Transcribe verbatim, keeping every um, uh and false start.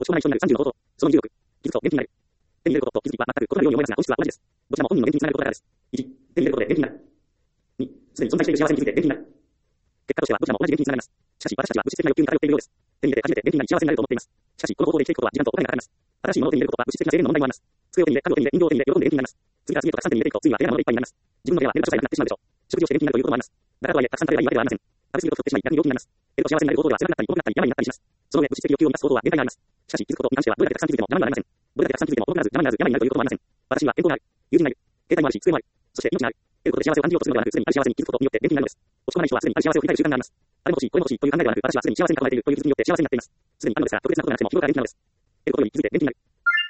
落ち込まない人になるさんじゅうの方法。そのにじゅうろく。技術と現金になる。手に入れることと技術には全く異なるように思いますが、本質は同じです。どちらも本人の現金につながることからです。いち、手に入れることで現金になる。に、すでに存在している幸せに気づいて現金になる。結果としてはどちらも同じ現金につながります。しかし私たちは物質的な欲求に偏っているようです。手に入れて初めて現金になり幸せになると思っています。しかしこの方法で生きていくことは時間とお金がかかります。新しいものを手に入れることは物質的な制限の問題もあります。机を手に入れ、家具を手に入れ、飲料を手に入れ、喜んで現金になります。次から次へとたくさん手に入れていくと、次は手なものでいっぱいになります。自分の手は寝る場所さえなくなってしまうでしょう。食事をして現金になるということもあります。だからとはいえ、たくさん食べればいいわけではありません。食べ過ぎると太ってしまい、逆に病気になります。得ると幸せになる方法では狭くなったり、遠くなったり、病になったりします。その上、物質的欲求を満たす方法は限界があります。しかし、気づくことに関しては、どれだけたくさん気づいても邪魔にはなりません。どれだけたくさん気づいても遠くならず、邪魔にならず、病になるということもありません。私には健康がある。友人がいる。携帯もあるし、机もある。そして命がある。得ることで幸せを感じようとするのではなく、すでにある幸せに気づくことによって現金になるのです。落ち込まない人はすでにある幸せを振り返る習慣があります。あれも欲しい、これも欲しいという考えではなく、私はすでに幸せに囲まれているという気づきによって幸せになっています。すでにあるのですが、特別なことではなくても日頃から現金になるのです。得ることに気づいて現金になる。